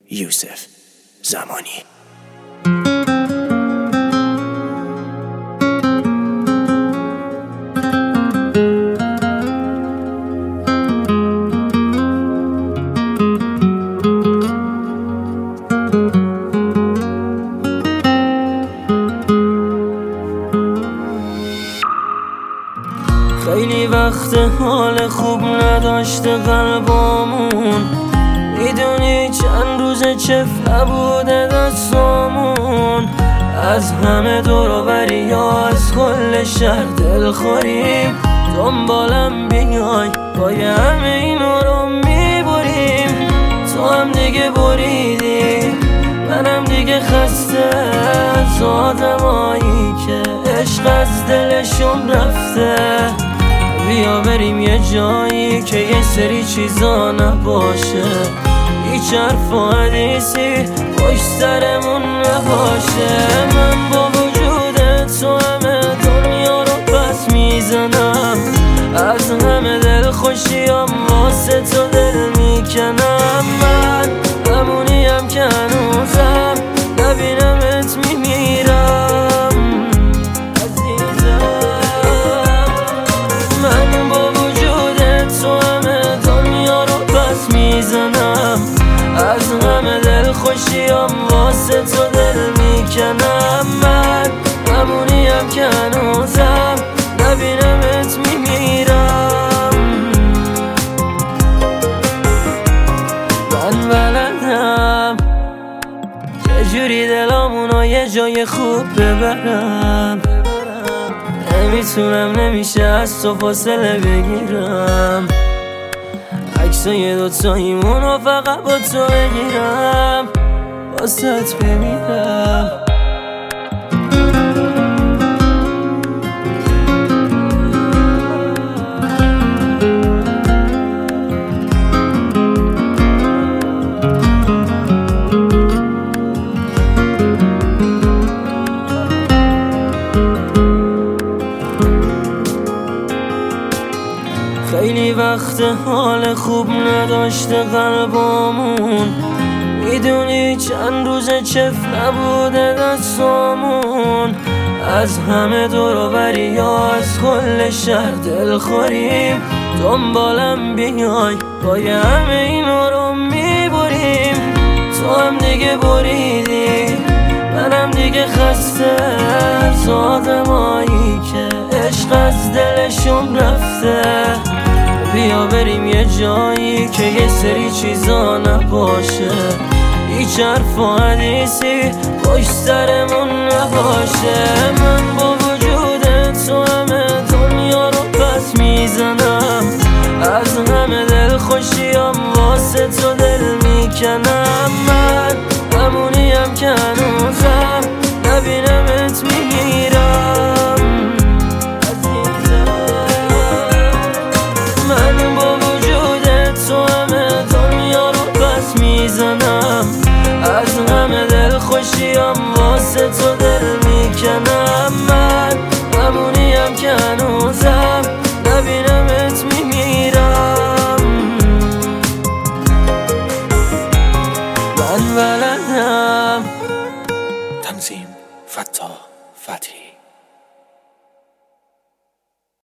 یوسف زمانی. خیلی وقت حال خوب نداشته قلبامون، میدونی چند روز چف نبوده دستامون. از همه دور و بری یا از کل شهر دلخوریم، دنبالم بیای پای همه اینو رو میبریم. تو هم دیگه بریدی، منم دیگه خسته از آدمایی که عشق از دلشون رفته. بیا بریم یه جایی که یه سری چیزا نباشه، هیچ حرف و حدیثی پشت سرمون نباشه. من با وجود تو همه دنیا رو پس میزنم، از همه دل خوشیام واسه تو دل میکنم. من همونیم که هنوزم نبینمت میمیرم عزیزم. من با وجود تو همه دنیا رو پس میزنم، از همه دل خوشیام واسه تو دل میکنم. من همونیم که هنوزم نبینمت میمیرم. من بلدم چجوری دلامونو یه جای خوب ببرم، نمیتونم نمیشه از تو فاصله بگیرم. عکسای دوتاییمونو فقط با تو بگیرم، واسط بمیرم. خیلی وقت حال خوب نداشته قلبامون، میدونی چند روز چف نبوده دستامون. از همه دور و بری یا از کل شهر دلخوریم، دنبالم بیای پای همه اینو رو میبریم. تو هم دیگه بریدی، منم دیگه خسته از آدمایی که عشق از دلشون رفته. بیا بریم یه جایی که یه سری چیزا نباشه، هیچ حرف و حدیثی پشت سرمون نباشه. من با وجود تو همه دنیا رو پس میزنم، از همه دل خوشیام واسه تو دل میکنم.